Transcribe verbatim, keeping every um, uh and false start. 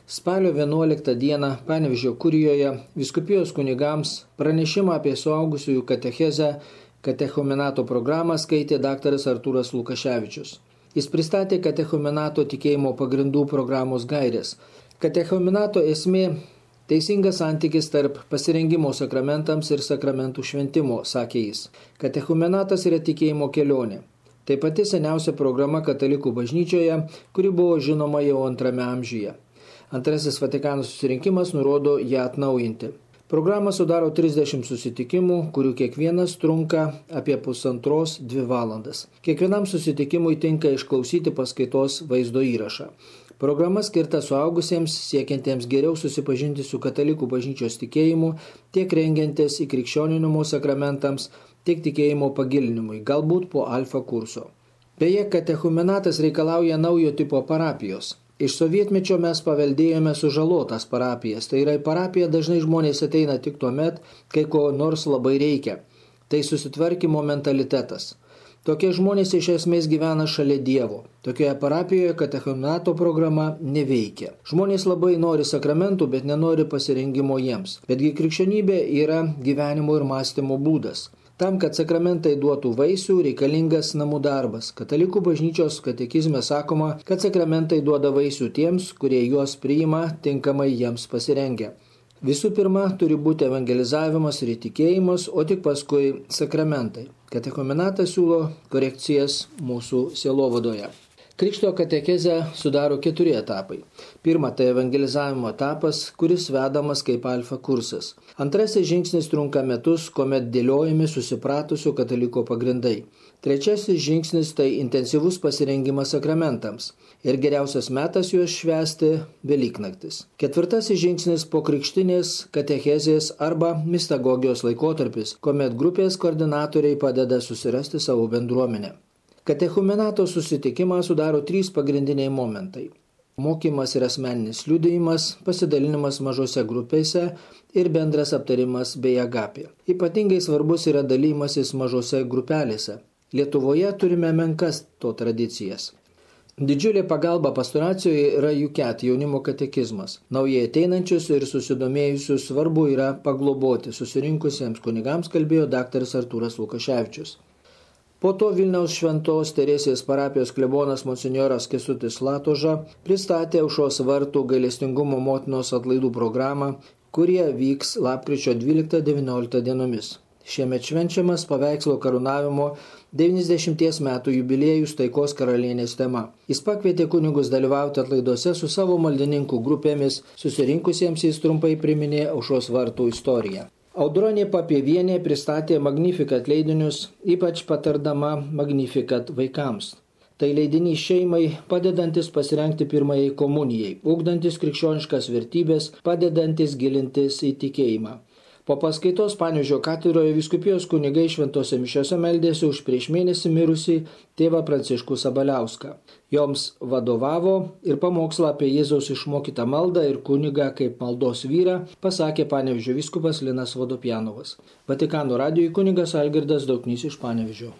Spalio vienuoliktą dieną Panevėžio kurijoje vyskupijos kunigams pranešimą apie suaugusiųjų katechezę katechumenato programą skaitė daktaras Artūras Lukaševičius. Jis pristatė katechumenato tikėjimo pagrindų programos gairės. Katechumenato esmė – teisingas santykis tarp pasirengimo sakramentams ir sakramentų šventimo, sakė jis. Katechumenatas yra tikėjimo kelionė. Tai pati seniausia programa katalikų bažnyčioje, kuri buvo žinoma jau antrame amžiuje. Antrasis Vatikano susirinkimas nurodo ją atnaujinti. Programą sudaro trisdešimt susitikimų, kurių kiekvienas trunka apie pusantros dvi valandas. Kiekvienam susitikimui tinka išklausyti paskaitos vaizdo įrašą. Programa skirta suaugusiems, siekiantiems geriau susipažinti su katalikų bažnyčios tikėjimu, tiek rengiantis į krikščioninimo sakramentams, tiek tikėjimo pagilinimui, galbūt po alfa kurso. Beje, katechumenatas reikalauja naujo tipo parapijos. Iš sovietmečio mes paveldėjome sužalotas parapijas, tai yra į parapiją dažnai žmonės ateina tik tuo met, kai ko nors labai reikia. Tai susitvarkymo mentalitetas. Tokie žmonės iš esmės gyvena šalia Dievo. Tokioje parapijoje katechumenato programa neveikia. Žmonės labai nori sakramentų, bet nenori pasirengimo jiems. Betgi krikščionybė yra gyvenimo ir mąstymo būdas. Tam, kad sakramentai duotų vaisių, reikalingas namų darbas. Katalikų bažnyčios katekizme sakoma, kad sakramentai duoda vaisių tiems, kurie juos priima tinkamai jiems pasirengę. Visų pirma, turi būti evangelizavimas ir įtikėjimas, o tik paskui sakramentai. Katechumenatas siūlo korekcijas mūsų sielovadoje. Krikšto katechezę sudaro keturi etapai. Pirma, tai evangelizavimo etapas, kuris vedamas kaip alfa kursas. Antrasis žingsnis trunka metus, kuomet dėliojami susipratusių kataliko pagrindai. Trečiasis žingsnis tai intensyvus pasirengimas sakramentams ir geriausias metas juos švęsti Velyknaktis. Ketvirtasis žingsnis po krikštinės katechezės arba mistagogijos laikotarpis, kuomet grupės koordinatoriai padeda susirasti savo bendruomenę. Katechumenato susitikimą sudaro trys pagrindiniai momentai. Mokymas ir asmeninis liudijimas, pasidalinimas mažose grupėse ir bendras aptarimas bei agapė. Ypatingai svarbus yra dalymasis mažose grupelėse. Lietuvoje turime menkas to tradicijas. Didžiulė pagalba pastoracijoje yra juket jaunimo katekizmas. Naujai ateinančius ir susidomėjusius svarbu yra pagloboti. Susirinkusiems kunigams kalbėjo daktaras Artūras Lukaševičius. Po to Vilniaus Šventos Teresės parapijos klebonas monsinjoras Kęstutis Latoža pristatė Aušros vartų gailestingumo motinos atlaidų programą, kurie vyks lapkričio dvyliktą devynioliktą dienomis. Šiemet švenčiamas paveikslo karūnavimo devyniasdešimties metų jubiliejus taikos karalienės tema. Jis pakvietė kunigus dalyvauti atlaiduose su savo maldininkų grupėmis, susirinkusiems jis trumpai priminė Aušros vartų istoriją. Audronė Papievienė pristatė Magnificat leidinius, ypač patardama Magnificat vaikams. Tai leidinys šeimai, padedantis pasirengti pirmajai komunijai, ugdantis krikščioniškas vertybės, padedantis gilintis į tikėjimą. Po paskaitos Panevėžio katedroje vyskupijos kunigai šventose mišiose meldėsi už prieš mėnesį mirusį tėvą Pranciškų Sabaliauską. Joms vadovavo ir pamokslą apie Jėzaus išmokytą maldą ir kunigą kaip maldos vyrą pasakė Panevėžio vyskupas Linas Vodopjanovas. Vatikano radijui kunigas Algirdas Dauknys iš Panevėžio.